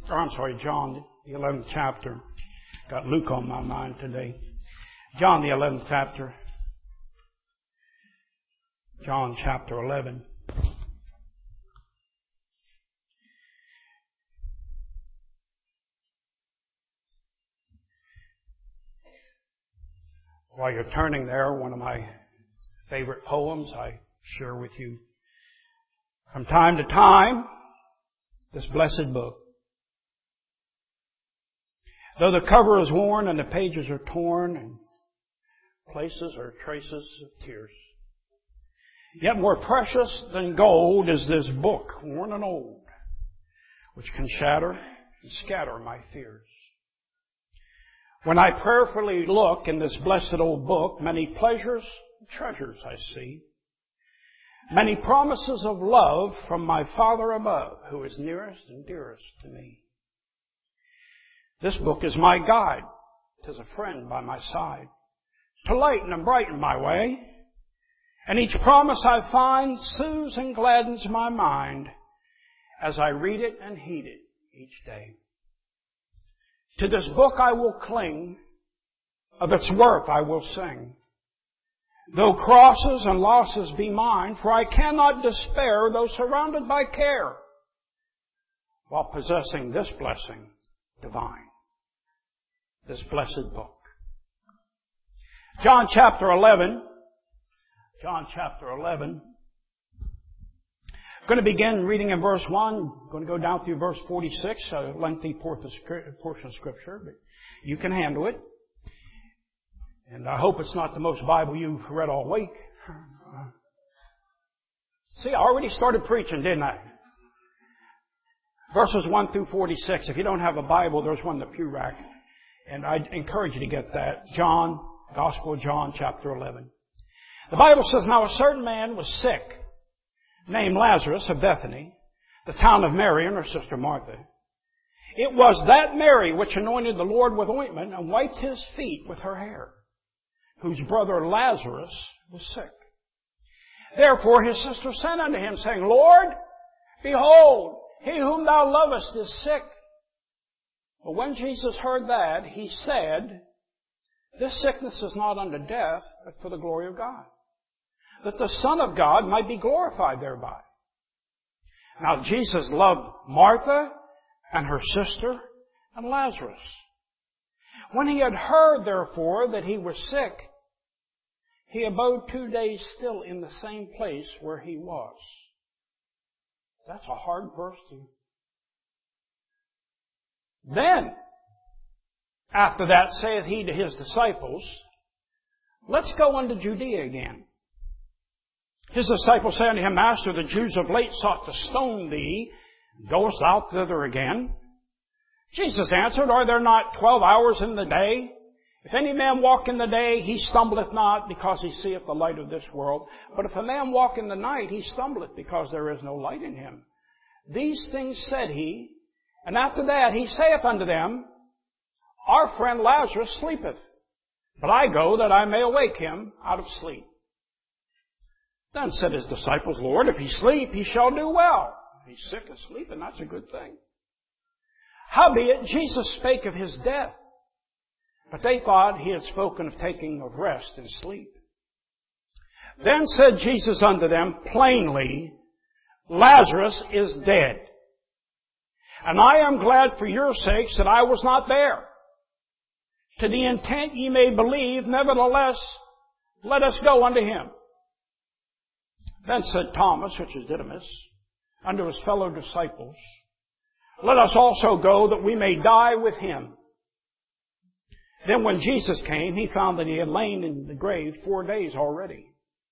John, the 11th chapter. Got Luke on my mind today. John, the 11th chapter. John chapter 11. While you're turning there, one of my favorite poems I share with you from time to time, this blessed book. Though the cover is worn and the pages are torn and places are traces of tears, yet more precious than gold is this book, worn and old, which can shatter and scatter my fears. When I prayerfully look in this blessed old book, many pleasures and treasures I see, many promises of love from my Father above, who is nearest and dearest to me. This book is my guide. 'Tis a friend by my side to lighten and brighten my way. And each promise I find soothes and gladdens my mind as I read it and heed it each day. To this book I will cling, of its worth I will sing. Though crosses and losses be mine, for I cannot despair, though surrounded by care, while possessing this blessing divine, this blessed book. John chapter 11. John chapter 11. I'm going to begin reading in verse 1. I'm going to go down through verse 46, a lengthy portion of Scripture, but you can handle it. And I hope it's not the most Bible you've read all week. See, I already started preaching, didn't I? Verses 1 through 46. If you don't have a Bible, there's one in the pew rack. And I encourage you to get that. John, Gospel of John, chapter 11. The Bible says, Now a certain man was sick, named Lazarus of Bethany, the town of Mary and her sister Martha. It was that Mary which anointed the Lord with ointment and wiped his feet with her hair, whose brother Lazarus was sick. Therefore his sister sent unto him, saying, Lord, behold, he whom thou lovest is sick. But when Jesus heard that, he said, This sickness is not unto death, but for the glory of God, that the Son of God might be glorified thereby. Now Jesus loved Martha and her sister and Lazarus. When he had heard, therefore, that he was sick, he abode 2 days still in the same place where he was. That's a hard verse to... Then, after that, saith he to his disciples, Let's go unto Judea again. His disciples say unto him, Master, the Jews of late sought to stone thee. Goest thou thither again? Jesus answered, Are there not 12 hours in the day? If any man walk in the day, he stumbleth not, because he seeth the light of this world. But if a man walk in the night, he stumbleth, because there is no light in him. These things said he, and after that he saith unto them, Our friend Lazarus sleepeth, but I go that I may awake him out of sleep. Then said his disciples, Lord, if he sleep, he shall do well. If he's sick and sleeping, that's a good thing. Howbeit, Jesus spake of his death, but they thought he had spoken of taking of rest and sleep. Then said Jesus unto them plainly, Lazarus is dead. And I am glad for your sakes that I was not there, to the intent ye may believe. Nevertheless, let us go unto him. Then said Thomas, which is Didymus, unto his fellow disciples, Let us also go, that we may die with him. Then when Jesus came, he found that he had lain in the grave 4 days already.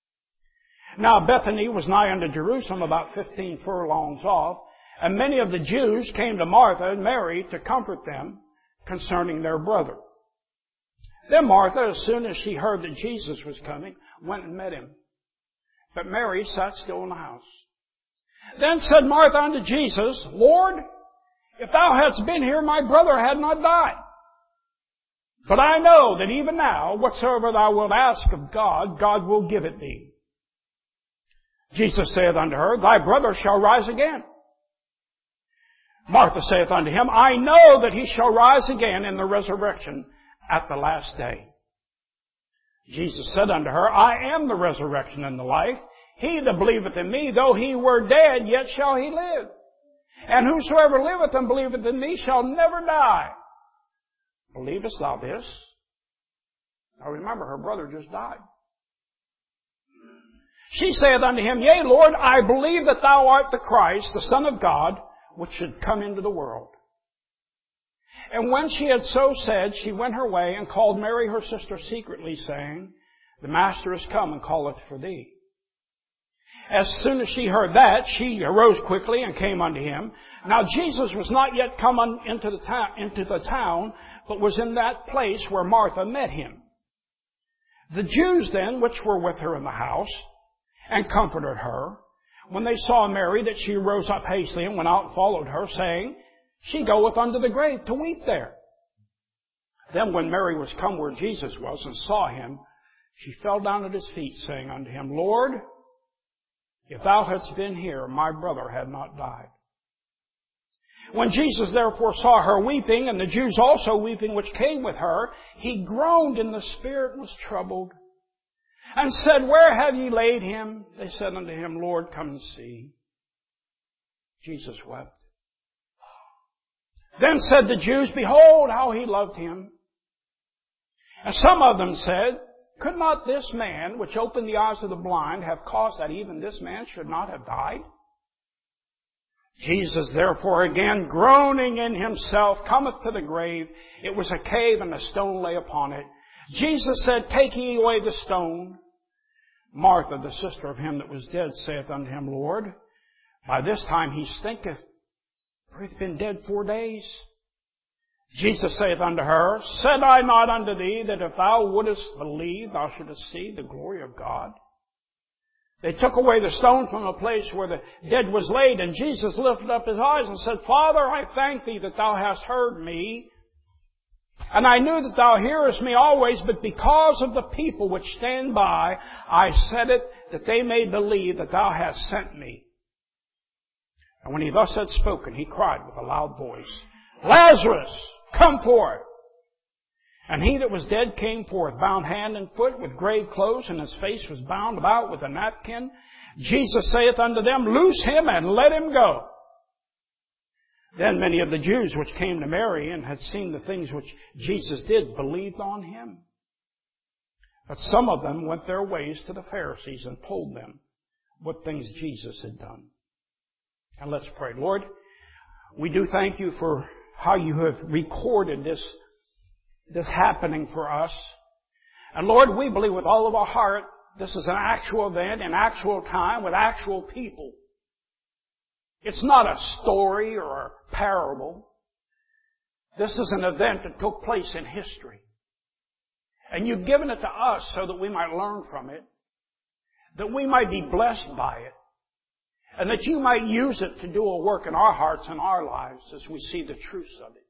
Now Bethany was nigh unto Jerusalem, about 15 furlongs off, and many of the Jews came to Martha and Mary to comfort them concerning their brother. Then Martha, as soon as she heard that Jesus was coming, went and met him. But Mary sat still in the house. Then said Martha unto Jesus, Lord, if thou hadst been here, my brother had not died. But I know that even now, whatsoever thou wilt ask of God, God will give it thee. Jesus saith unto her, Thy brother shall rise again. Martha saith unto him, I know that he shall rise again in the resurrection at the last day. Jesus said unto her, I am the resurrection and the life. He that believeth in me, though he were dead, yet shall he live. And whosoever liveth and believeth in me shall never die. Believest thou this? Now remember, her brother just died. She saith unto him, Yea, Lord, I believe that thou art the Christ, the Son of God, which should come into the world. And when she had so said, she went her way and called Mary her sister secretly, saying, The Master is come and calleth for thee. As soon as she heard that, she arose quickly and came unto him. Now Jesus was not yet come into the town, but was in that place where Martha met him. The Jews then, which were with her in the house, and comforted her, when they saw Mary, that she rose up hastily and went out and followed her, saying, She goeth unto the grave to weep there. Then when Mary was come where Jesus was and saw him, she fell down at his feet, saying unto him, Lord, if thou hadst been here, my brother had not died. When Jesus therefore saw her weeping, and the Jews also weeping which came with her, he groaned in the spirit and was troubled, and said, Where have ye laid him? They said unto him, Lord, come and see. Jesus wept. Then said the Jews, Behold how he loved him. And some of them said, Could not this man, which opened the eyes of the blind, have caused that even this man should not have died? Jesus therefore again, groaning in himself, cometh to the grave. It was a cave, and a stone lay upon it. Jesus said, Take ye away the stone. Martha, the sister of him that was dead, saith unto him, Lord, by this time he stinketh, for he hath been dead 4 days. Jesus saith unto her, Said I not unto thee that if thou wouldest believe, thou shouldest see the glory of God? They took away the stone from the place where the dead was laid, and Jesus lifted up his eyes and said, Father, I thank thee that thou hast heard me. And I knew that thou hearest me always, but because of the people which stand by, I said it, that they may believe that thou hast sent me. And when he thus had spoken, he cried with a loud voice, Lazarus, come forth! And he that was dead came forth, bound hand and foot with grave clothes, and his face was bound about with a napkin. Jesus saith unto them, Loose him and let him go. Then many of the Jews which came to Mary and had seen the things which Jesus did believed on him. But some of them went their ways to the Pharisees and told them what things Jesus had done. And let's pray. Lord, we do thank you for how you have recorded this happening for us. And Lord, we believe with all of our heart this is an actual event, in actual time, with actual people. It's not a story or a parable. This is an event that took place in history. And you've given it to us so that we might learn from it, that we might be blessed by it, and that you might use it to do a work in our hearts and our lives as we see the truths of it.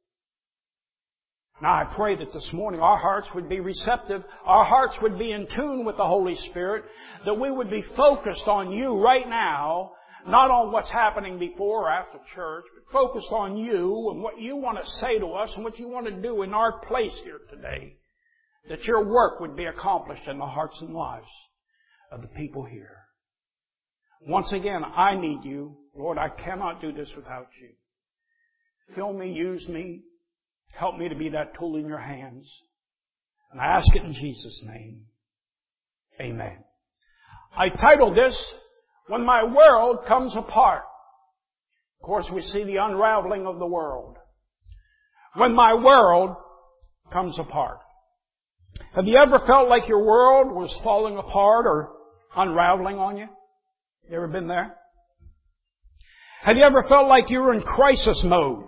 Now I pray that this morning our hearts would be receptive, our hearts would be in tune with the Holy Spirit, that we would be focused on you right now, not on what's happening before or after church, but focused on you and what you want to say to us and what you want to do in our place here today. That your work would be accomplished in the hearts and lives of the people here. Once again, I need you. Lord, I cannot do this without you. Fill me, use me. Help me to be that tool in your hands. And I ask it in Jesus' name. Amen. I titled this, When My World Comes Apart. Of course, we see the unraveling of the world. When my world comes apart. Have you ever felt like your world was falling apart or unraveling on you? You ever been there? Have you ever felt like you were in crisis mode?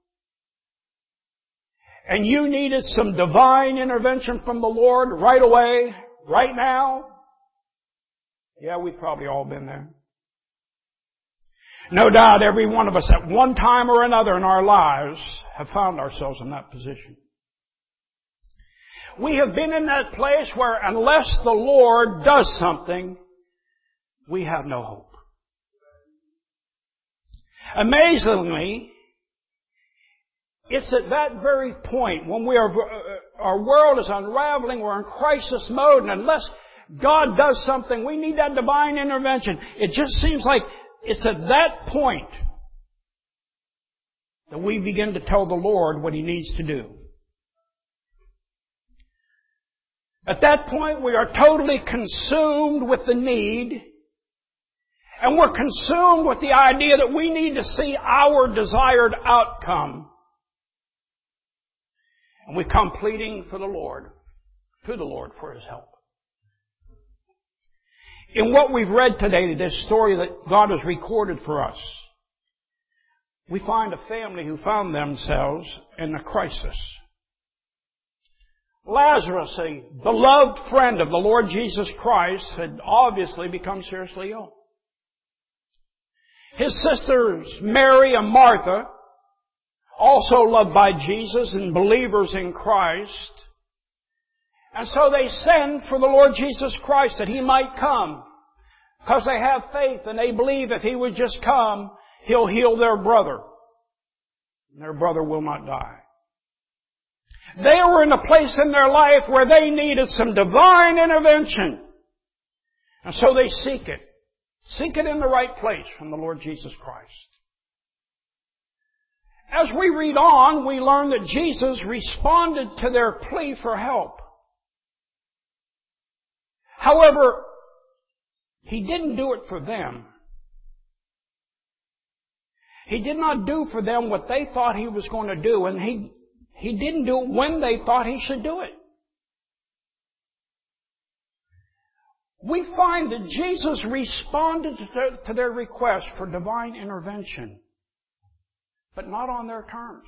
And you needed some divine intervention from the Lord right away, right now? Yeah, we've probably all been there. No doubt every one of us at one time or another in our lives have found ourselves in that position. We have been in that place where unless the Lord does something, we have no hope. Amazingly, It's at that very point when our world is unraveling, we're in crisis mode, and unless God does something, we need that divine intervention. It just seems like it's at that point that we begin to tell the Lord what He needs to do. At that point, we are totally consumed with the need, and we're consumed with the idea that we need to see our desired outcome. And we come pleading for the Lord, to the Lord for His help. In what we've read today, this story that God has recorded for us, we find a family who found themselves in a crisis. Lazarus, a beloved friend of the Lord Jesus Christ, had obviously become seriously ill. His sisters, Mary and Martha, also loved by Jesus and believers in Christ. And so they send for the Lord Jesus Christ that He might come, because they have faith and they believe if He would just come, He'll heal their brother. And their brother will not die. They were in a place in their life where they needed some divine intervention. And so they seek it. Seek it in the right place from the Lord Jesus Christ. As we read on, we learn that Jesus responded to their plea for help. However, He didn't do it for them. He did not do for them what they thought He was going to do, and He didn't do it when they thought He should do it. We find that Jesus responded to their request for divine intervention, but not on their terms.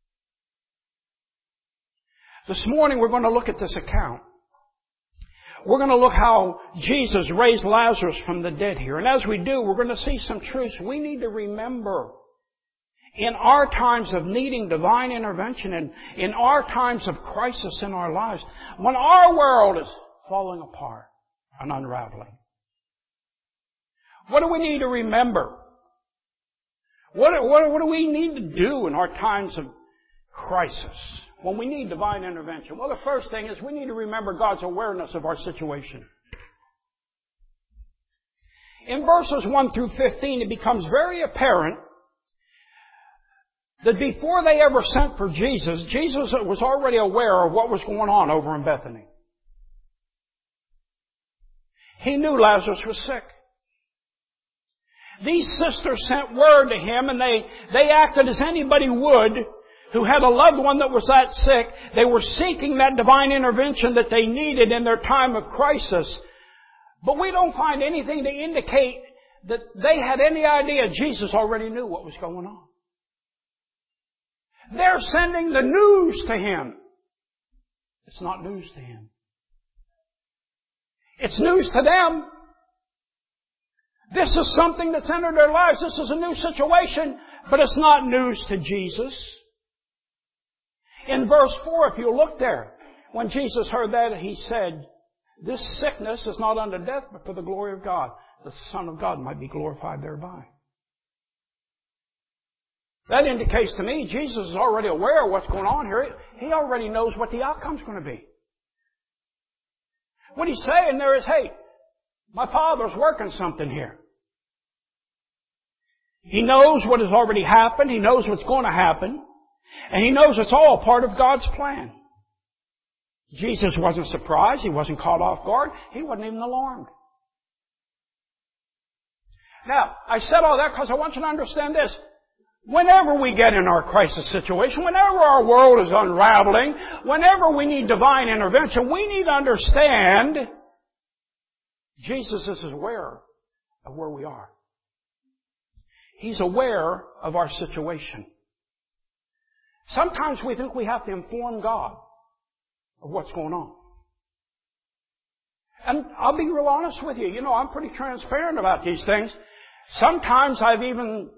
This morning we're going to look at this account. We're going to look how Jesus raised Lazarus from the dead here. And as we do, we're going to see some truths we need to remember in our times of needing divine intervention and in our times of crisis in our lives, when our world is falling apart and unraveling. What do we need to remember? What do we need to do in our times of crisis when we need divine intervention? Well, the first thing is we need to remember God's awareness of our situation. In verses 1 through 15, it becomes very apparent that before they ever sent for Jesus, Jesus was already aware of what was going on over in Bethany. He knew Lazarus was sick. These sisters sent word to Him, and they acted as anybody would who had a loved one that was that sick. They were seeking that divine intervention that they needed in their time of crisis. But we don't find anything to indicate that they had any idea Jesus already knew what was going on. They're sending the news to Him. It's not news to Him. It's news to them. This is something that's entered their lives. This is a new situation, but it's not news to Jesus. In verse 4, if you look there, when Jesus heard that, He said, "This sickness is not unto death, but for the glory of God, that the Son of God might be glorified thereby." That indicates to me Jesus is already aware of what's going on here. He already knows what the outcome's going to be. What He's saying there is, hey, my Father's working something here. He knows what has already happened. He knows what's going to happen. And He knows it's all part of God's plan. Jesus wasn't surprised. He wasn't caught off guard. He wasn't even alarmed. Now, I said all that because I want you to understand this. Whenever we get in our crisis situation, whenever our world is unraveling, whenever we need divine intervention, we need to understand Jesus is aware of where we are. He's aware of our situation. Sometimes we think we have to inform God of what's going on. And I'll be real honest with you. You know, I'm pretty transparent about these things. Sometimes I've even,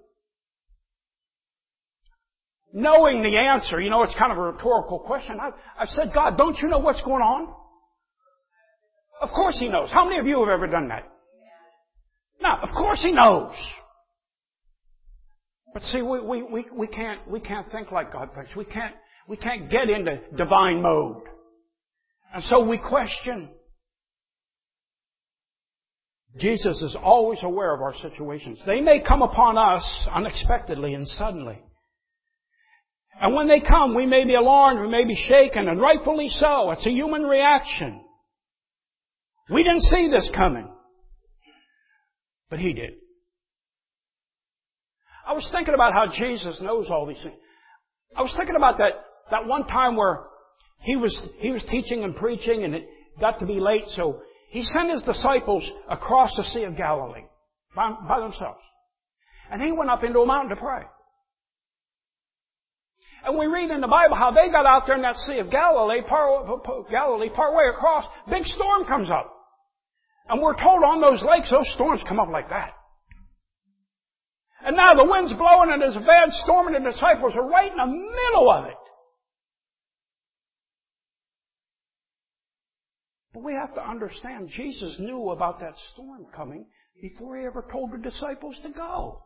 knowing the answer, you know, it's kind of a rhetorical question. I've said, God, don't you know what's going on? Of course He knows. How many of you have ever done that? No, of course He knows. But see, we can't think like God thinks. We can't get into divine mode. And so we question. Jesus is always aware of our situations. They may come upon us unexpectedly and suddenly. And when they come, we may be alarmed, we may be shaken, and rightfully so. It's a human reaction. We didn't see this coming. But He did. I was thinking about how Jesus knows all these things. I was thinking about that one time where He was teaching and preaching, and it got to be late, so He sent His disciples across the Sea of Galilee by themselves. And He went up into a mountain to pray. And we read in the Bible how they got out there in that Sea of Galilee, part way across, big storm comes up. And we're told on those lakes, those storms come up like that. And now the wind's blowing and there's a bad storm and the disciples are right in the middle of it. But we have to understand Jesus knew about that storm coming before He ever told the disciples to go.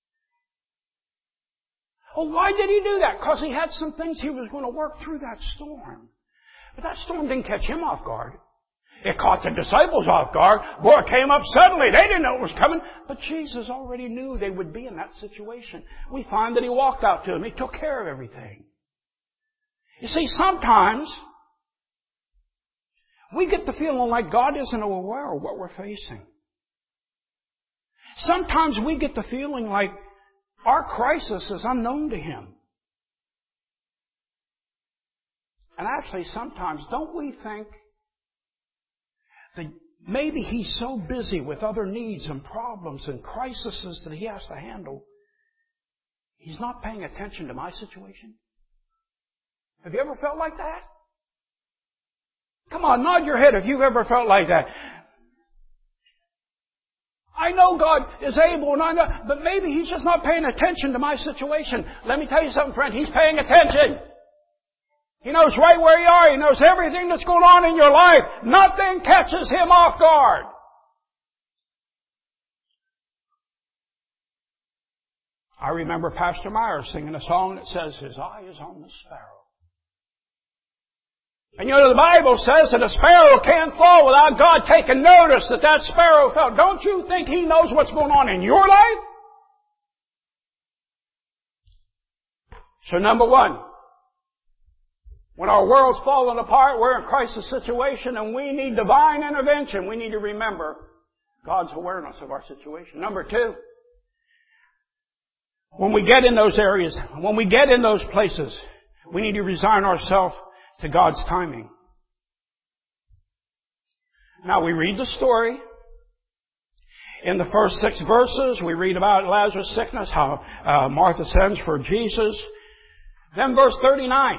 Oh, why did He do that? Because He had some things He was going to work through that storm. But that storm didn't catch Him off guard. It caught the disciples off guard. Boy, it came up suddenly. They didn't know it was coming. But Jesus already knew they would be in that situation. We find that He walked out to them. He took care of everything. You see, sometimes we get the feeling like God isn't aware of what we're facing. Sometimes we get the feeling like our crisis is unknown to Him. And actually, sometimes, don't we think that maybe He's so busy with other needs and problems and crises that He has to handle, He's not paying attention to my situation? Have you ever felt like that? Come on, nod your head if you've ever felt like that. I know God is able, and I know, but maybe He's just not paying attention to my situation. Let me tell you something, friend. He's paying attention. He knows right where you are. He knows everything that's going on in your life. Nothing catches Him off guard. I remember Pastor Meyer singing a song that says, His eye is on the sparrow. And you know, the Bible says that a sparrow can't fall without God taking notice that that sparrow fell. Don't you think He knows what's going on in your life? So number one, when our world's falling apart, we're in a crisis situation and we need divine intervention. We need to remember God's awareness of our situation. Number two, when we get in those areas, when we get in those places, we need to resign ourselves to God's timing. Now we read the story. In the first 6 verses, we read about Lazarus' sickness, how Martha sends for Jesus. Then verse 39.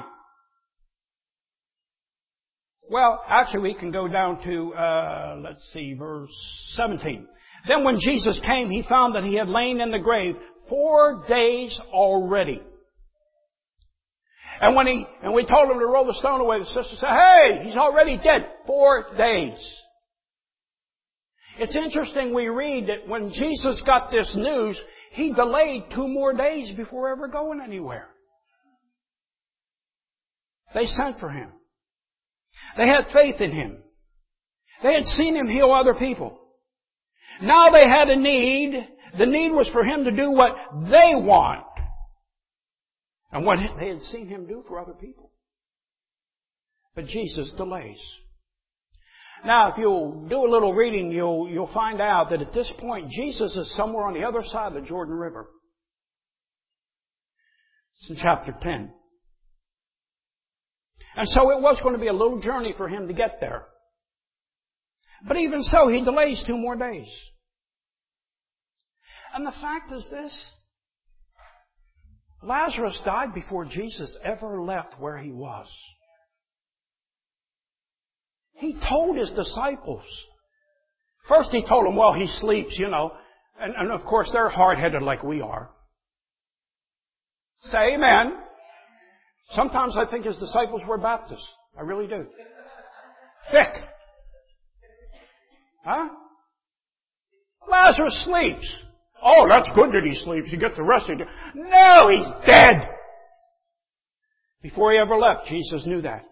Well, actually we can go down to, verse 17. Then when Jesus came, He found that he had lain in the grave 4 days already. And when we told him to roll the stone away, the sister said, hey, he's already dead. 4 days. It's interesting we read that when Jesus got this news, He delayed 2 more days before ever going anywhere. They sent for Him. They had faith in Him. They had seen Him heal other people. Now they had a need. The need was for Him to do what they want. And what they had seen Him do for other people. But Jesus delays. Now, if you'll do a little reading, you'll find out that at this point, Jesus is somewhere on the other side of the Jordan River. It's in chapter 10. And so it was going to be a little journey for Him to get there. But even so, He delays 2 more days. And the fact is this. Lazarus died before Jesus ever left where he was. He told His disciples. First He told them, well, he sleeps, you know. And of course they're hard-headed like we are. Say amen. Sometimes I think His disciples were Baptists. I really do. Thick. Huh? Lazarus sleeps. Oh, that's good that he sleeps. He gets the rest of it. No, he's dead. Before he ever left, Jesus knew that.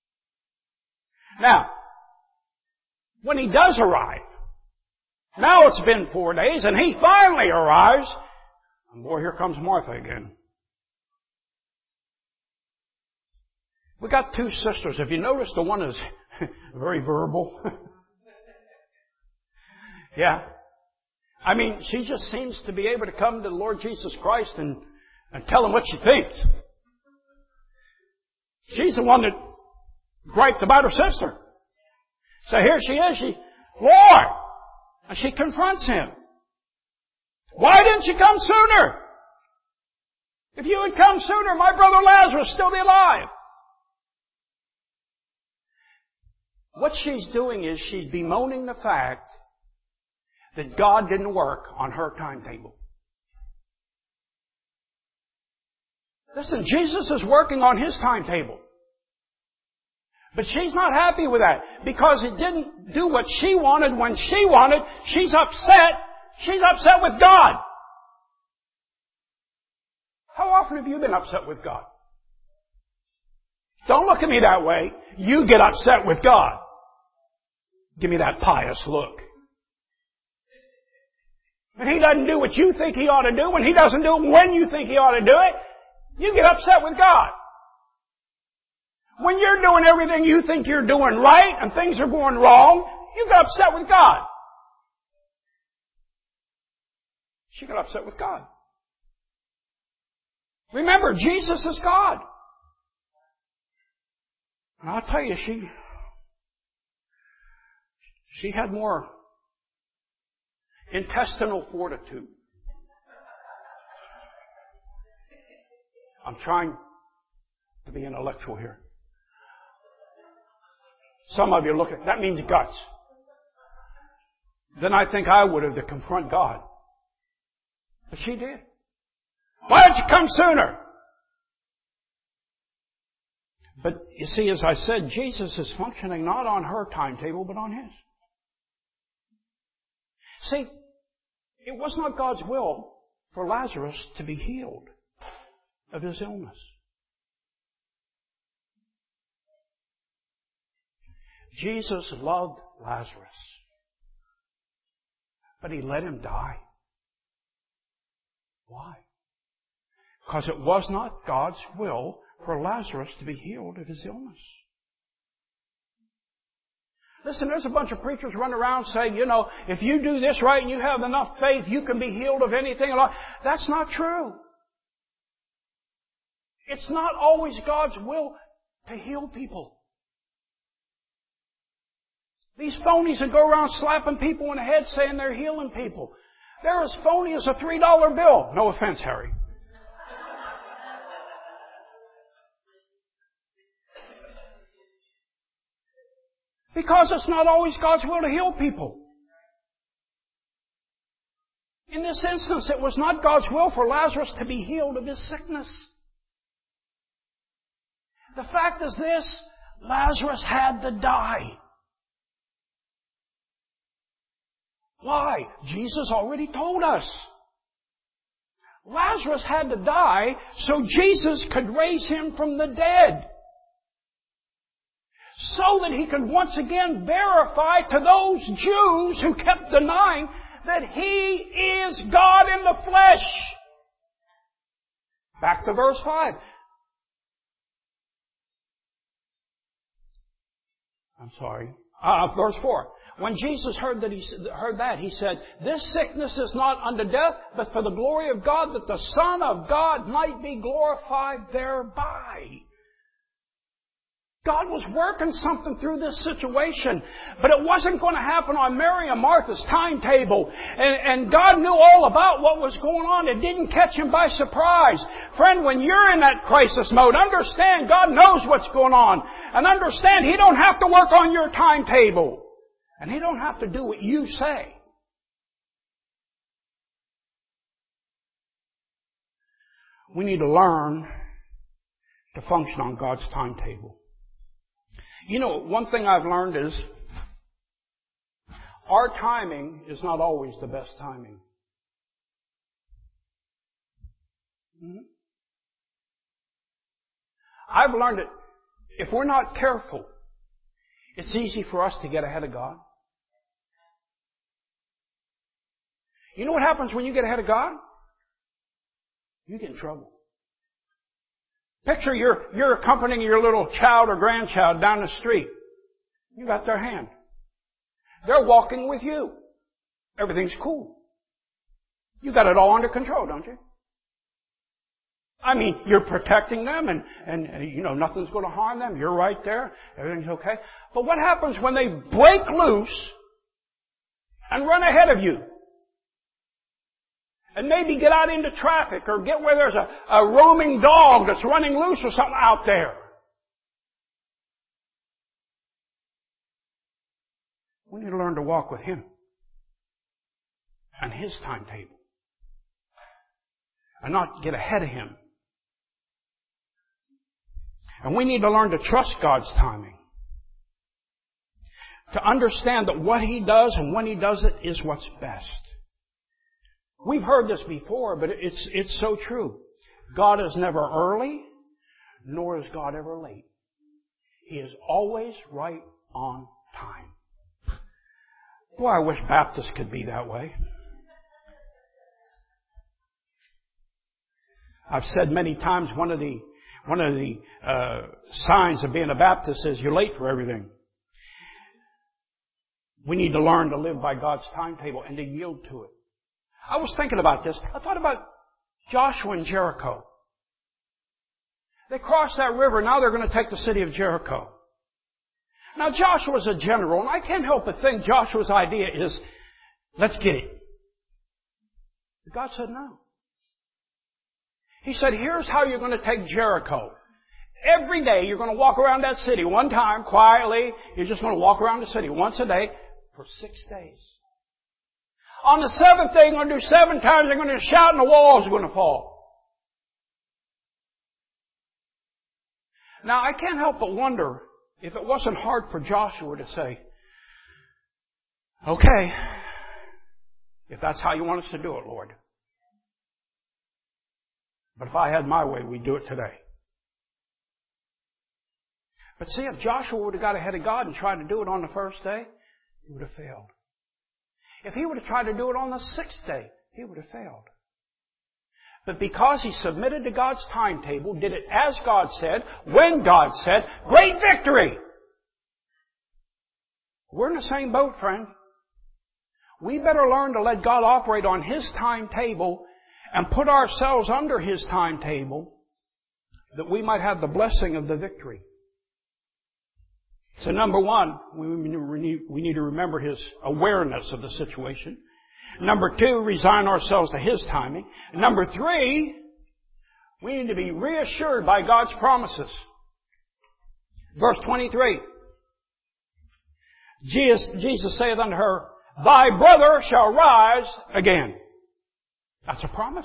Now, when he does arrive, now it's been 4 days, and he finally arrives. And boy, here comes Martha again. We got two sisters. Have you noticed the one is very verbal? Yeah. I mean, she just seems to be able to come to the Lord Jesus Christ and tell him what she thinks. She's the one that griped about her sister. So here she is, Lord! And she confronts him. Why didn't you come sooner? If you had come sooner, my brother Lazarus would still be alive. What she's doing is she's bemoaning the fact that God didn't work on her timetable. Listen, Jesus is working on His timetable. But she's not happy with that because it didn't do what she wanted when she wanted. She's upset. She's upset with God. How often have you been upset with God? Don't look at me that way. You get upset with God. Give me that pious look. When He doesn't do what you think He ought to do, when He doesn't do it when you think He ought to do it, you get upset with God. When you're doing everything you think you're doing right and things are going wrong, you get upset with God. She got upset with God. Remember, Jesus is God. And I'll tell you, she had more intestinal fortitude. I'm trying to be intellectual here. Some of you look at that means guts. Then I think I would have to confront God. But she did. Why didn't you come sooner? But you see, as I said, Jesus is functioning not on her timetable, but on His. See, it was not God's will for Lazarus to be healed of his illness. Jesus loved Lazarus, but He let him die. Why? Because it was not God's will for Lazarus to be healed of his illness. Listen, there's a bunch of preachers running around saying, if you do this right and you have enough faith, you can be healed of anything. That's not true. It's not always God's will to heal people. These phonies that go around slapping people in the head saying they're healing people. They're as phony as a $3 bill. No offense, Harry. Because it's not always God's will to heal people. In this instance, it was not God's will for Lazarus to be healed of his sickness. The fact is this, Lazarus had to die. Why? Jesus already told us. Lazarus had to die so Jesus could raise him from the dead. So that He could once again verify to those Jews who kept denying that He is God in the flesh. Back to verse 5. Verse 4. When Jesus heard that, he said, "This sickness is not unto death, but for the glory of God, that the Son of God might be glorified thereby." God was working something through this situation, but it wasn't going to happen on Mary and Martha's timetable. And God knew all about what was going on. It didn't catch Him by surprise. Friend, when you're in that crisis mode, understand God knows what's going on. And understand He don't have to work on your timetable. And He don't have to do what you say. We need to learn to function on God's timetable. One thing I've learned is our timing is not always the best timing. Mhm. I've learned that if we're not careful, it's easy for us to get ahead of God. You know what happens when you get ahead of God? You get in trouble. Picture you're accompanying your little child or grandchild down the street. You got their hand. They're walking with you. Everything's cool. You got it all under control, don't you? I mean, you're protecting them and you know, nothing's going to harm them. You're right there. Everything's okay. But what happens when they break loose and run ahead of you? And maybe get out into traffic or get where there's a roaming dog that's running loose or something out there. We need to learn to walk with Him and His timetable and not get ahead of Him. And we need to learn to trust God's timing. To understand that what He does and when He does it is what's best. We've heard this before, but it's so true. God is never early, nor is God ever late. He is always right on time. Boy, I wish Baptists could be that way. I've said many times one of the signs of being a Baptist is you're late for everything. We need to learn to live by God's timetable and to yield to it. I was thinking about this. I thought about Joshua and Jericho. They crossed that river. Now they're going to take the city of Jericho. Now Joshua's a general, and I can't help but think Joshua's idea is, let's get it. But God said no. He said, here's how you're going to take Jericho. Every day you're going to walk around that city one time, quietly. You're just going to walk around the city once a day for 6 days. On the 7th day, you're going to do 7 times. They're going to shout and the walls are going to fall. Now, I can't help but wonder if it wasn't hard for Joshua to say, okay, if that's how you want us to do it, Lord. But if I had my way, we'd do it today. But see, if Joshua would have got ahead of God and tried to do it on the first day, he would have failed. If he would have tried to do it on the 6th day, he would have failed. But because he submitted to God's timetable, did it as God said, when God said, great victory! We're in the same boat, friend. We better learn to let God operate on His timetable and put ourselves under His timetable that we might have the blessing of the victory. So number one, we need to remember His awareness of the situation. Number two, resign ourselves to His timing. Number three, we need to be reassured by God's promises. Verse 23. Jesus saith unto her, thy brother shall rise again. That's a promise.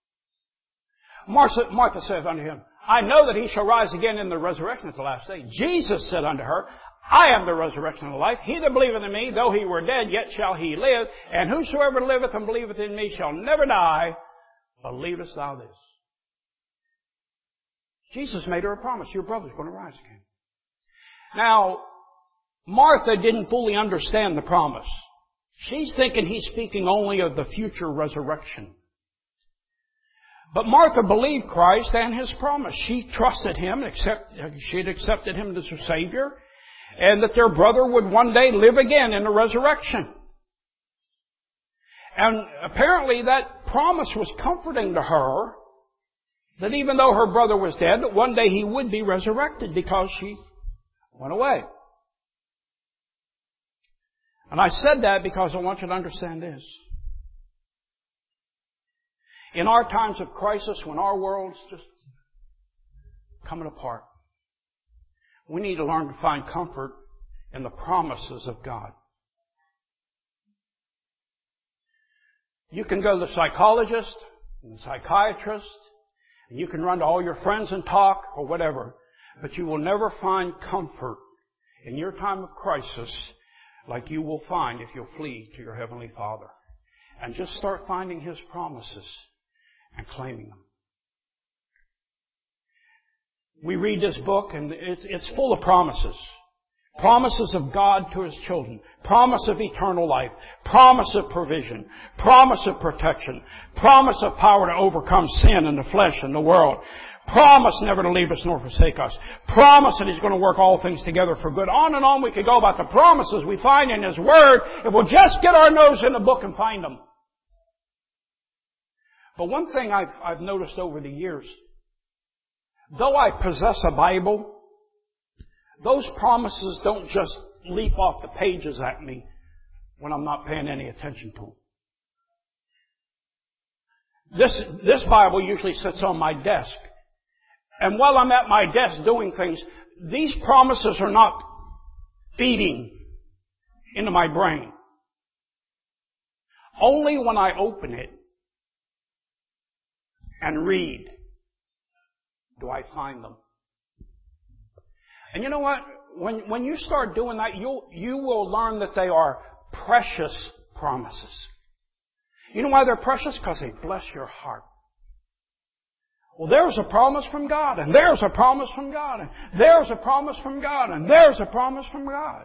Martha saith unto Him, I know that He shall rise again in the resurrection at the last day. Jesus said unto her, I am the resurrection and the life. He that believeth in me, though he were dead, yet shall he live. And whosoever liveth and believeth in me shall never die. Believest thou this? Jesus made her a promise. Your brother's going to rise again. Now, Martha didn't fully understand the promise. She's thinking He's speaking only of the future resurrection. But Martha believed Christ and His promise. She trusted Him, she had accepted Him as her Savior, and that their brother would one day live again in the resurrection. And apparently that promise was comforting to her, that even though her brother was dead, that one day he would be resurrected because she went away. And I said that because I want you to understand this. In our times of crisis, when our world's just coming apart, we need to learn to find comfort in the promises of God. You can go to the psychologist and the psychiatrist, and you can run to all your friends and talk or whatever, but you will never find comfort in your time of crisis like you will find if you'll flee to your Heavenly Father and just start finding His promises and claiming them. We read this book and it's full of promises. Promises of God to His children. Promise of eternal life. Promise of provision. Promise of protection. Promise of power to overcome sin and the flesh and the world. Promise never to leave us nor forsake us. Promise that He's going to work all things together for good. On and on we could go about the promises we find in His Word if we'll just get our nose in the book and find them. But one thing I've noticed over the years, though I possess a Bible, those promises don't just leap off the pages at me when I'm not paying any attention to them. This Bible usually sits on my desk. And while I'm at my desk doing things, these promises are not feeding into my brain. Only when I open it and read do I find them. And you know what? When you start doing that, you will learn that they are precious promises. You know why they're precious? Because they bless your heart. Well, there's a promise from God, and there's a promise from God, and there's a promise from God, and there's a promise from God.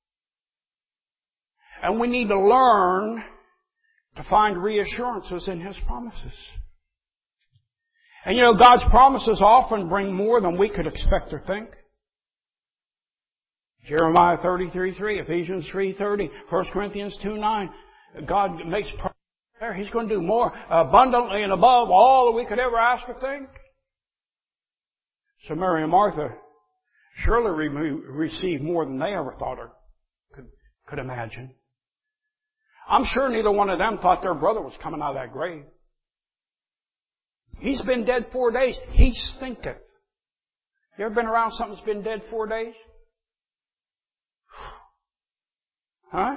And we need to learn to find reassurances in His promises. And you know, God's promises often bring more than we could expect or think. Jeremiah 33:3, Ephesians 3:30, 1 Corinthians 2:9. God makes promises there. He's going to do more abundantly and above all that we could ever ask or think. So Mary and Martha surely received more than they ever thought or could imagine. I'm sure neither one of them thought their brother was coming out of that grave. He's been dead 4 days. He stinketh. You ever been around something that's been dead 4 days? Huh?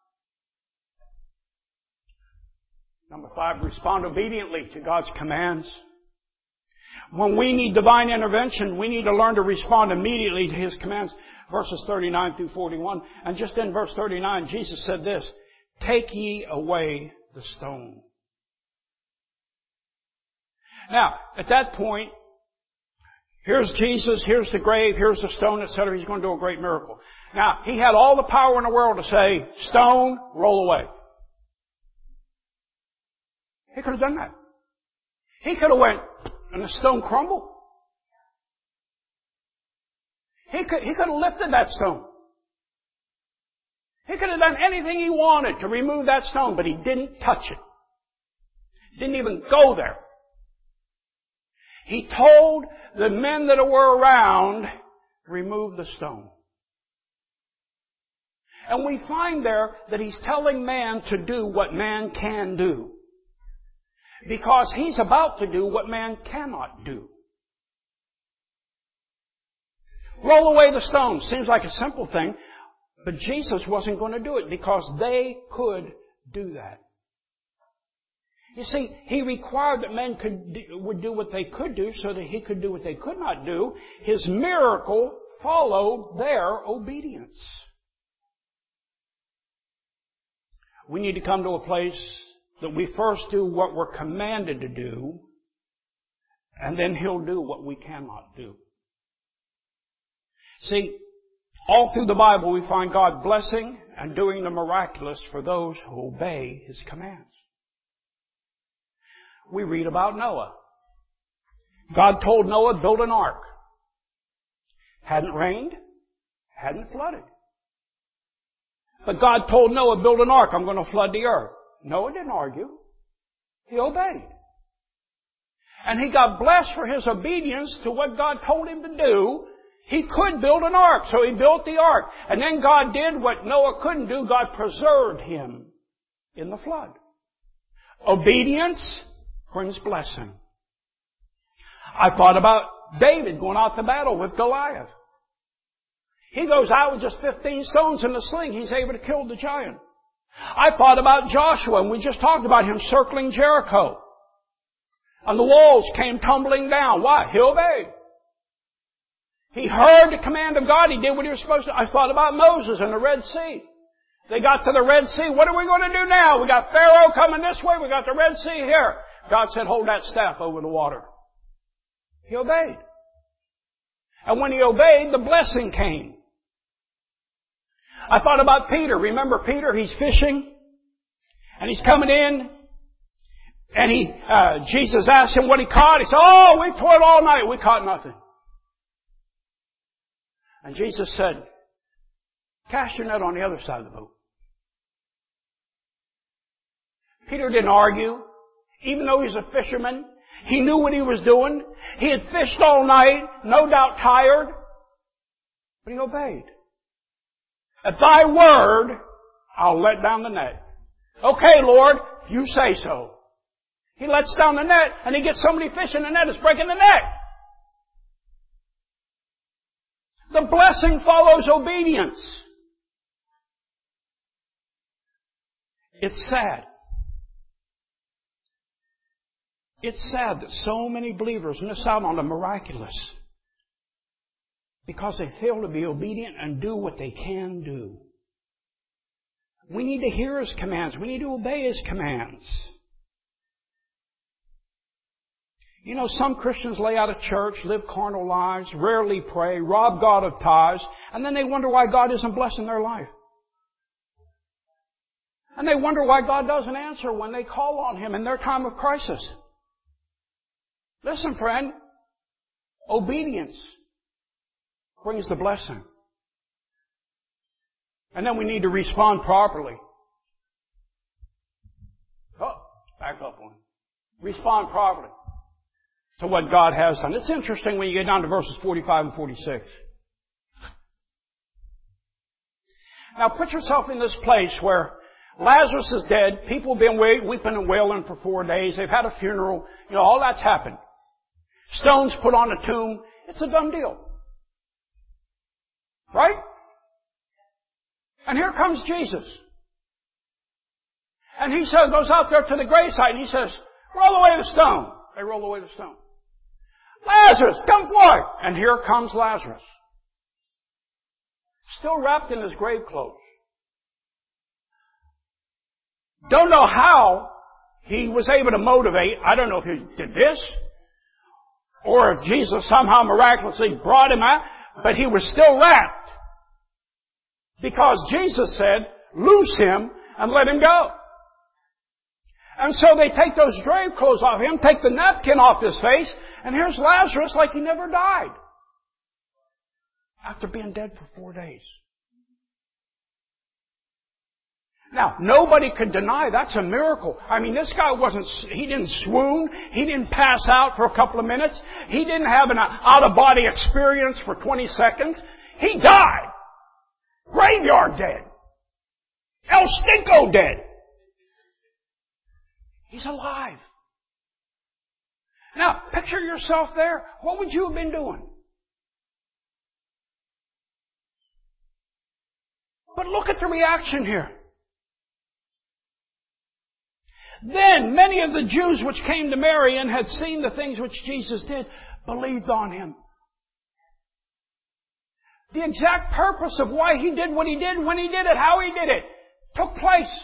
Number 5, respond obediently to God's commands. When we need divine intervention, we need to learn to respond immediately to His commands. Verses 39 through 41. And just in verse 39, Jesus said this, "Take ye away the stone." Now, at that point, here's Jesus, here's the grave, here's the stone, etc. He's going to do a great miracle. Now, He had all the power in the world to say, "Stone, roll away." He could have done that. He could have went, and the stone crumbled. He could have lifted that stone. He could have done anything He wanted to remove that stone, but He didn't touch it. Didn't even go there. He told the men that were around, remove the stone. And we find there that He's telling man to do what man can do. Because He's about to do what man cannot do. Roll away the stone. Seems like a simple thing, but Jesus wasn't going to do it because they could do that. You see, He required that men would do what they could do so that He could do what they could not do. His miracle followed their obedience. We need to come to a place that we first do what we're commanded to do, and then He'll do what we cannot do. See, all through the Bible we find God blessing and doing the miraculous for those who obey His commands. We read about Noah. God told Noah, build an ark. Hadn't rained, hadn't flooded. But God told Noah, build an ark, I'm going to flood the earth. Noah didn't argue. He obeyed. And he got blessed for his obedience to what God told him to do. He could build an ark, so he built the ark. And then God did what Noah couldn't do. God preserved him in the flood. Obedience brings blessing. I thought about David going out to battle with Goliath. He goes out with just 15 stones in the sling. He's able to kill the giant. I thought about Joshua, and we just talked about him circling Jericho. And the walls came tumbling down. Why? He obeyed. He heard the command of God. He did what he was supposed to. I thought about Moses and the Red Sea. They got to the Red Sea. What are we going to do now? We got Pharaoh coming this way. We got the Red Sea here. God said, hold that staff over the water. He obeyed. And when he obeyed, the blessing came. I thought about Peter. Remember Peter? He's fishing. And he's coming in. And Jesus asked him what he caught. He said, "Oh, we toiled all night. We caught nothing." And Jesus said, "Cast your net on the other side of the boat." Peter didn't argue. Even though he's a fisherman, he knew what he was doing. He had fished all night, no doubt tired. But he obeyed. "At thy word, I'll let down the net." "Okay, Lord, you say so." He lets down the net, and he gets so many fish in the net, it's breaking the net. The blessing follows obedience. It's sad. It's sad that so many believers miss out on the miraculous because they fail to be obedient and do what they can do. We need to hear His commands. We need to obey His commands. You know, some Christians lay out of church, live carnal lives, rarely pray, rob God of tithes, and then they wonder why God isn't blessing their life. And they wonder why God doesn't answer when they call on Him in their time of crisis. Listen, friend, obedience brings the blessing. And then we need to respond properly. Oh, back up one. Respond properly to what God has done. It's interesting when you get down to verses 45 and 46. Now put yourself in this place where Lazarus is dead. People have been weeping and wailing for 4 days. They've had a funeral. You know, all that's happened. Stones put on a tomb. It's a done deal. Right? And here comes Jesus. And He goes out there to the gravesite and He says, "Roll away the stone." They roll away the stone. "Lazarus, come forth." And here comes Lazarus. Still wrapped in his grave clothes. Don't know how he was able to motivate. I don't know if he did this, or if Jesus somehow miraculously brought him out, but he was still wrapped. Because Jesus said, "Loose him and let him go." And so they take those grave clothes off him, take the napkin off his face, and here's Lazarus like he never died. After being dead for 4 days. Now, nobody could deny that's a miracle. I mean, this guy he didn't swoon. He didn't pass out for a couple of minutes. He didn't have an out-of-body experience for 20 seconds. He died. Graveyard dead. El Stinko dead. He's alive. Now, picture yourself there. What would you have been doing? But look at the reaction here. Then many of the Jews which came to Mary and had seen the things which Jesus did, believed on Him. The exact purpose of why He did what He did, when He did it, how He did it, took place.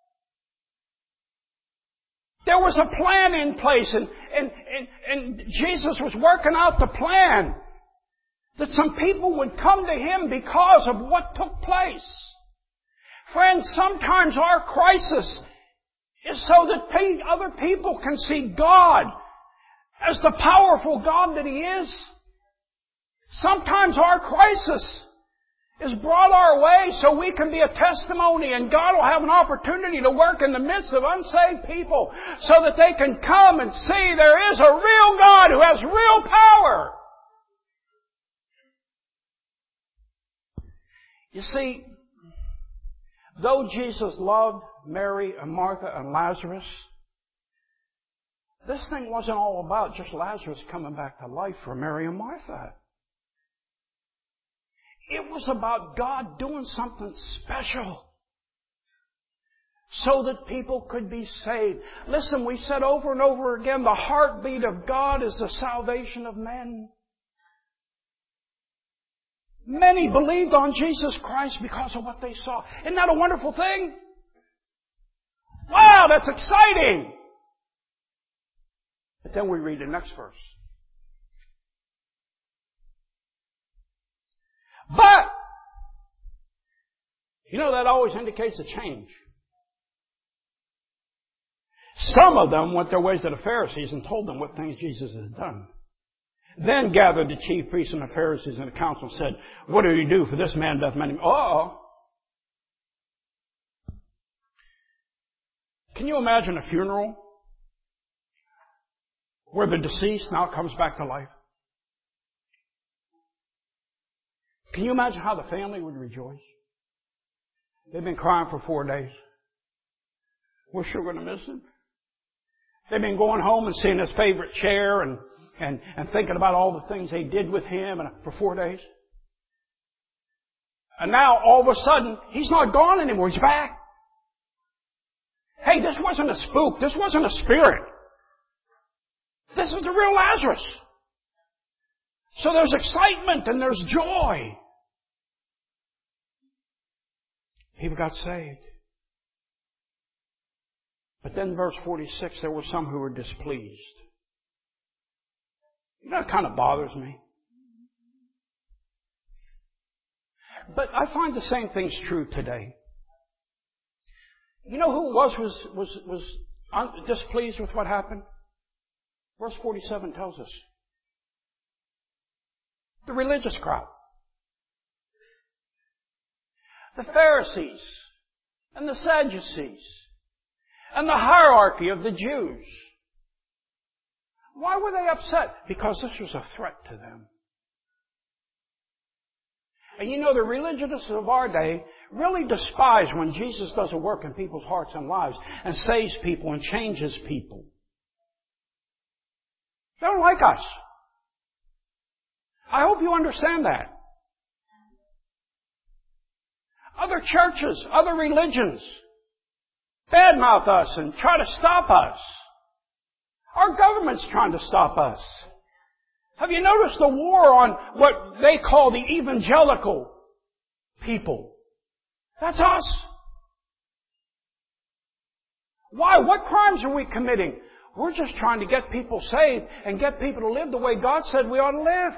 There was a plan in place, and Jesus was working out the plan that some people would come to Him because of what took place. Friends, sometimes our crisis is so that other people can see God as the powerful God that He is. Sometimes our crisis is brought our way so we can be a testimony, and God will have an opportunity to work in the midst of unsaved people so that they can come and see there is a real God who has real power. You see, though Jesus loved Mary and Martha and Lazarus, this thing wasn't all about just Lazarus coming back to life for Mary and Martha. It was about God doing something special so that people could be saved. Listen, we said over and over again, the heartbeat of God is the salvation of men. Many believed on Jesus Christ because of what they saw. Isn't that a wonderful thing? Wow, that's exciting! But then we read the next verse. You know, that always indicates a change. Some of them went their ways to the Pharisees and told them what things Jesus has done. Then gathered the chief priests and the Pharisees and the council and said, "What do you do? For this man doth many..." Can you imagine a funeral where the deceased now comes back to life? Can you imagine how the family would rejoice? They've been crying for 4 days. We're sure going to miss him. They've been going home and seeing his favorite chair and thinking about all the things they did with him for 4 days. And now, all of a sudden, he's not gone anymore. He's back. Hey, this wasn't a spook. This wasn't a spirit. This is the real Lazarus. So there's excitement and there's joy. People got saved. But then verse 46, there were some who were displeased. You know, it kind of bothers me. But I find the same thing's true today. You know who was displeased with what happened? Verse 47 tells us. The religious crowd. The Pharisees and the Sadducees and the hierarchy of the Jews. Why were they upset? Because this was a threat to them. And you know, the religionists of our day really despise when Jesus does a work in people's hearts and lives and saves people and changes people. They don't like us. I hope you understand that. Other churches, other religions, badmouth us and try to stop us. Our government's trying to stop us. Have you noticed the war on what they call the evangelical people? That's us. Why? What crimes are we committing? We're just trying to get people saved and get people to live the way God said we ought to live.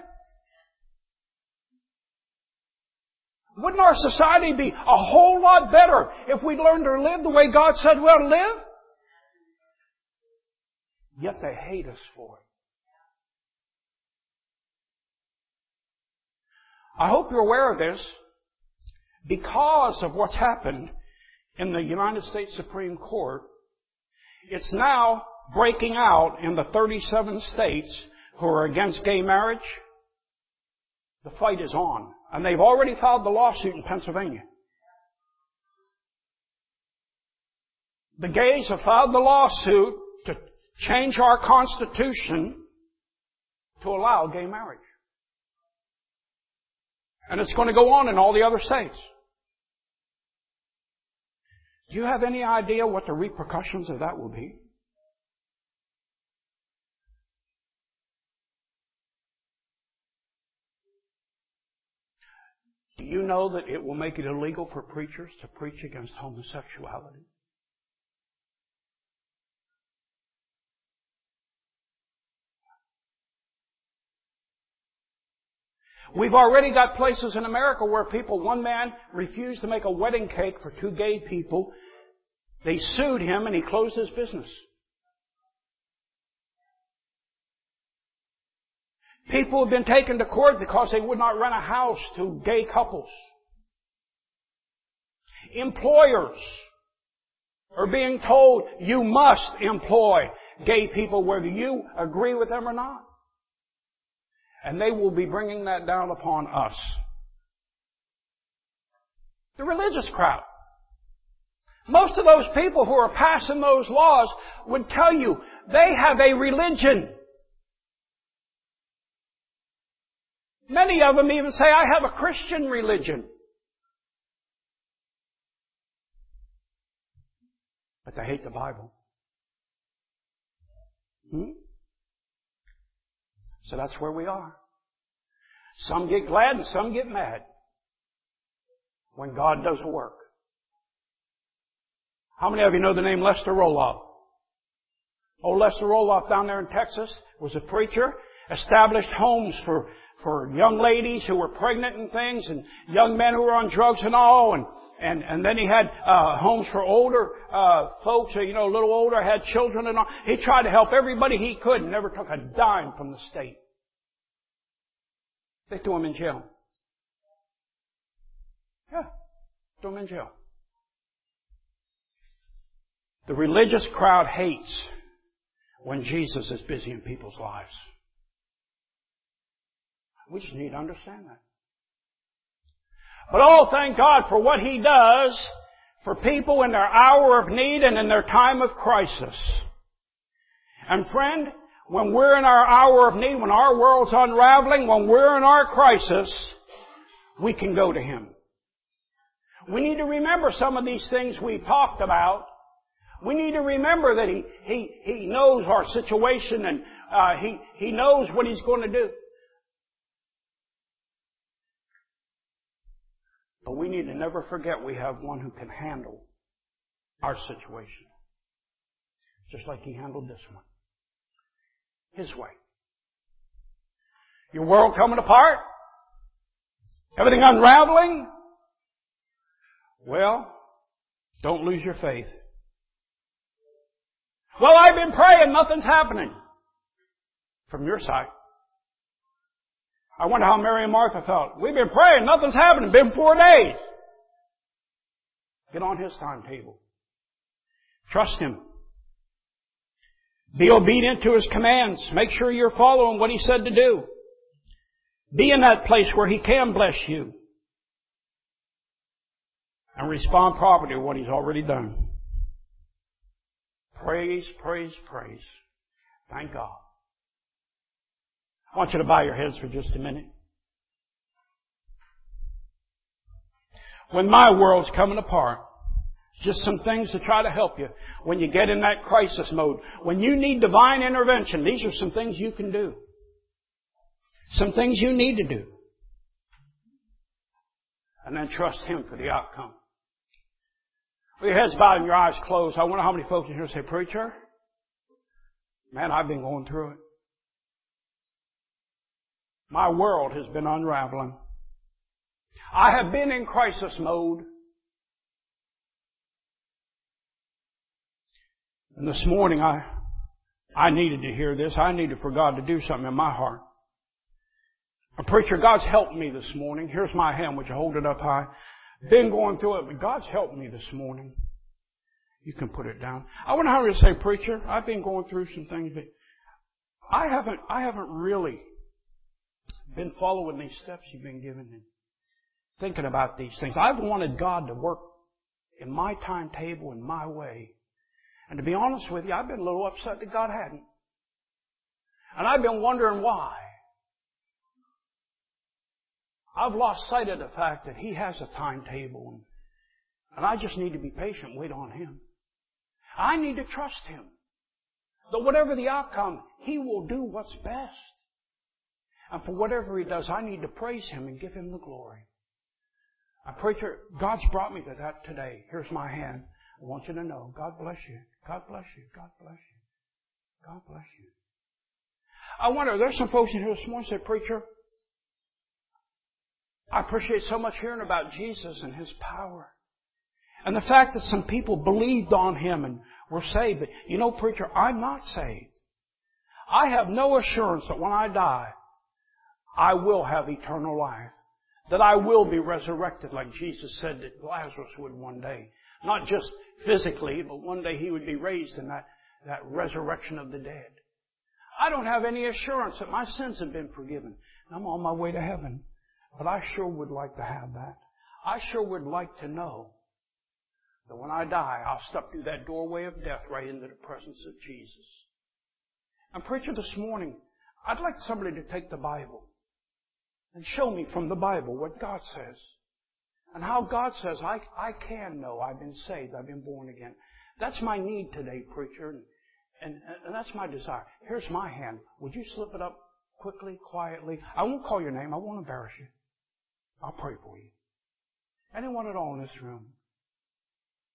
Wouldn't our society be a whole lot better if we learned to live the way God said we ought to live? Yet they hate us for it. I hope you're aware of this because of what's happened in the United States Supreme Court. It's now breaking out in the 37 states who are against gay marriage. The fight is on. And they've already filed the lawsuit in Pennsylvania. The gays have filed the lawsuit to change our Constitution to allow gay marriage. And it's going to go on in all the other states. Do you have any idea what the repercussions of that will be? Do you know that it will make it illegal for preachers to preach against homosexuality? We've already got places in America where one man refused to make a wedding cake for 2 gay people. They sued him and he closed his business. People have been taken to court because they would not rent a house to gay couples. Employers are being told you must employ gay people whether you agree with them or not. And they will be bringing that down upon us. The religious crowd. Most of those people who are passing those laws would tell you they have a religion. Many of them even say, I have a Christian religion. But they hate the Bible. So that's where we are. Some get glad and some get mad when God does a work. How many of you know the name Lester Roloff? Old Lester Roloff down there in Texas was a preacher, established homes for young ladies who were pregnant and things, and young men who were on drugs and all, and then he had homes for older folks, a little older, had children and all. He tried to help everybody he could and never took a dime from the state. They threw him in jail. Yeah, threw him in jail. The religious crowd hates when Jesus is busy in people's lives. We just need to understand that. But oh, thank God for what He does for people in their hour of need and in their time of crisis. And friend, when we're in our hour of need, when our world's unraveling, when we're in our crisis, we can go to Him. We need to remember some of these things we've talked about. We need to remember that He knows our situation and He knows what He's going to do. But we need to never forget we have one who can handle our situation. Just like He handled this one. His way. Your world coming apart? Everything unraveling? Well, don't lose your faith. Well, I've been praying, nothing's happening. From your side. I wonder how Mary and Martha felt. We've been praying, nothing's happening. Been 4 days. Get on His timetable. Trust Him. Be obedient to His commands. Make sure you're following what He said to do. Be in that place where He can bless you. And respond properly to what He's already done. Praise, praise, praise. Thank God. I want you to bow your heads for just a minute. When my world's coming apart, just some things to try to help you. When you get in that crisis mode, when you need divine intervention, these are some things you can do. Some things you need to do. And then trust Him for the outcome. With your heads bowed and your eyes closed, I wonder how many folks in here say, "Preacher, man, I've been going through it. My world has been unraveling. I have been in crisis mode. And this morning I needed to hear this. I needed for God to do something in my heart. Preacher, God's helped me this morning. Here's my hand. Would you hold it up high? Been going through it, but God's helped me this morning. You can put it down. I wonder how to say, "Preacher, I've been going through some things, but I haven't really been following these steps you've been giving and thinking about these things. I've wanted God to work in my timetable, in my way. And to be honest with you, I've been a little upset that God hadn't. And I've been wondering why. I've lost sight of the fact that He has a timetable, and I just need to be patient, wait on Him. I need to trust Him. That whatever the outcome, He will do what's best. And for whatever He does, I need to praise Him and give Him the glory." Preacher, God's brought me to that today. Here's my hand. I want you to know, God bless you. God bless you. God bless you. God bless you. I wonder, there's some folks in here this morning who say, "Preacher, I appreciate so much hearing about Jesus and His power. And the fact that some people believed on Him and were saved. But you know, preacher, I'm not saved. I have no assurance that when I die, I will have eternal life. That I will be resurrected like Jesus said that Lazarus would one day. Not just physically, but one day he would be raised in that resurrection of the dead. I don't have any assurance that my sins have been forgiven. I'm on my way to heaven. But I sure would like to have that. I sure would like to know that when I die, I'll step through that doorway of death right into the presence of Jesus. And preacher, this morning, I'd like somebody to take the Bible and show me from the Bible what God says. And how God says, I can know I've been saved, I've been born again. That's my need today, preacher. And that's my desire. Here's my hand. Would you slip it up quickly, quietly? I won't call your name. I won't embarrass you. I'll pray for you. Anyone at all in this room?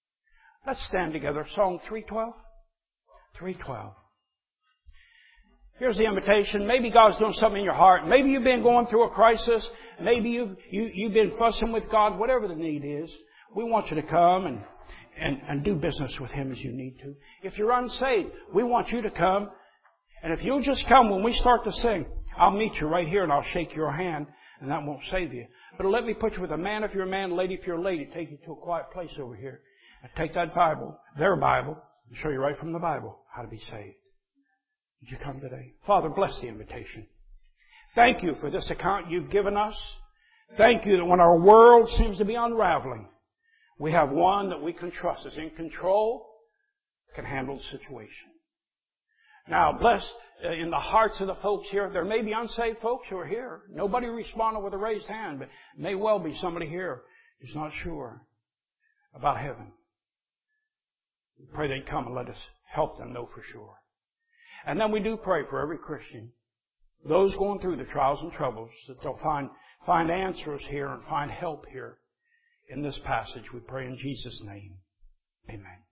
Let's stand together. Song 312. 312. Here's the invitation. Maybe God's doing something in your heart. Maybe you've been going through a crisis. Maybe you've been fussing with God. Whatever the need is, we want you to come and do business with Him as you need to. If you're unsaved, we want you to come. And if you'll just come when we start to sing, I'll meet you right here and I'll shake your hand, and that won't save you. But let me put you with a man if you're a man, lady if you're a lady. Take you to a quiet place over here. And take that Bible, their Bible, and show you right from the Bible how to be saved. Would you come today? Father, bless the invitation. Thank you for this account you've given us. Thank you that when our world seems to be unraveling, we have one that we can trust is in control, can handle the situation. Now, bless in the hearts of the folks here. There may be unsaved folks who are here. Nobody responded with a raised hand, but it may well be somebody here who's not sure about heaven. We pray they'd come and let us help them know for sure. And then we do pray for every Christian, those going through the trials and troubles, that they'll find answers here and find help here in this passage. We pray in Jesus' name. Amen.